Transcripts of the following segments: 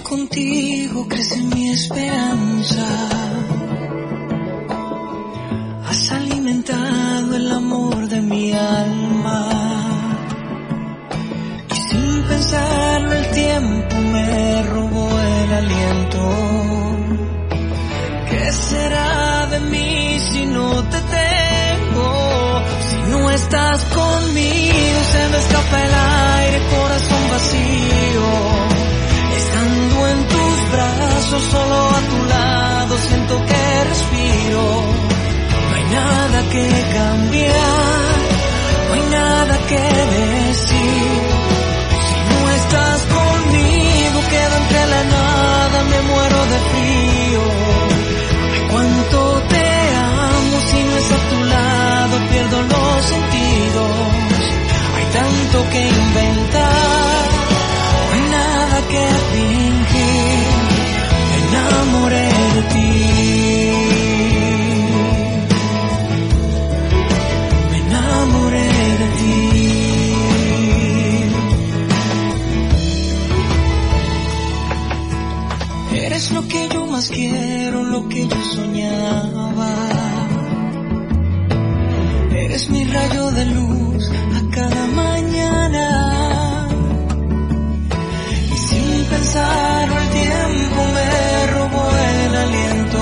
contigo crece mi esperanza. Has alimentado el amor de mi alma. Y sin pensarlo el tiempo me robó el aliento. ¿Qué será de mí si no te tengo? Si no estás conmigo se me escapa el aire, corazón vacío. Estando en tus brazos, solo a tu lado, siento que respiro. No hay nada que cambiar, no hay nada que decir. Si no estás conmigo, quedo entre la nada, me muero de frío. Ay, cuánto te amo, si no es a tu lado, pierdo los sentidos. Hay tanto que inventar, no hay nada que fingir. Me enamoré de ti. Me enamoré de ti. Eres lo que yo más quiero, lo que yo soñaba. Eres mi rayo de luz a cada mañana. Y sin pensarlo el tiempo me robó el aliento.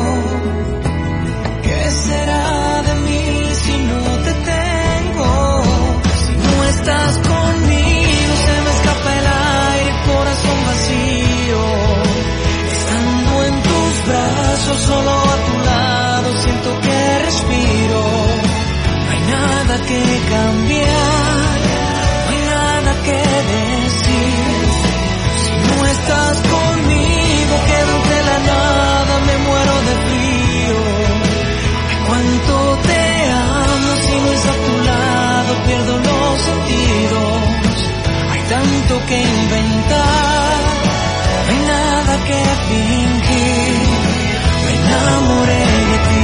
¿Qué será de mí si no te tengo? Si no estás conmigo se me escapa el aire, corazón vacío. Estando en tus brazos, solo a tu lado, siento que respiro. Nada que cambiar, no hay nada que decir. Si no estás conmigo, quedo entre la nada, me muero de frío. Ay, cuánto te amo, si no es a tu lado, pierdo los sentidos. Hay tanto que inventar, no hay nada que fingir. Me enamoré de ti.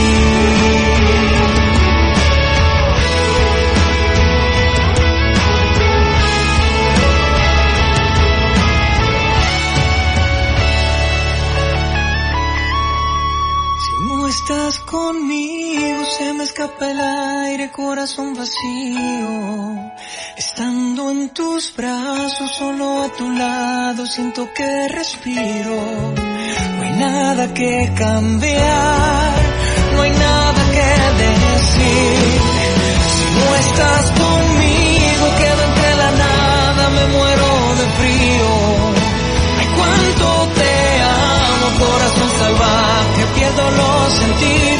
Estás conmigo, se me escapa el aire, corazón vacío. Estando en tus brazos, solo a tu lado, siento que respiro. No hay nada que cambiar, no hay nada que decir. Si no estás conmigo, quedo entre la nada, me muero de frío. Ay, cuánto te amo, corazón salvaje, pierdo los sentidos.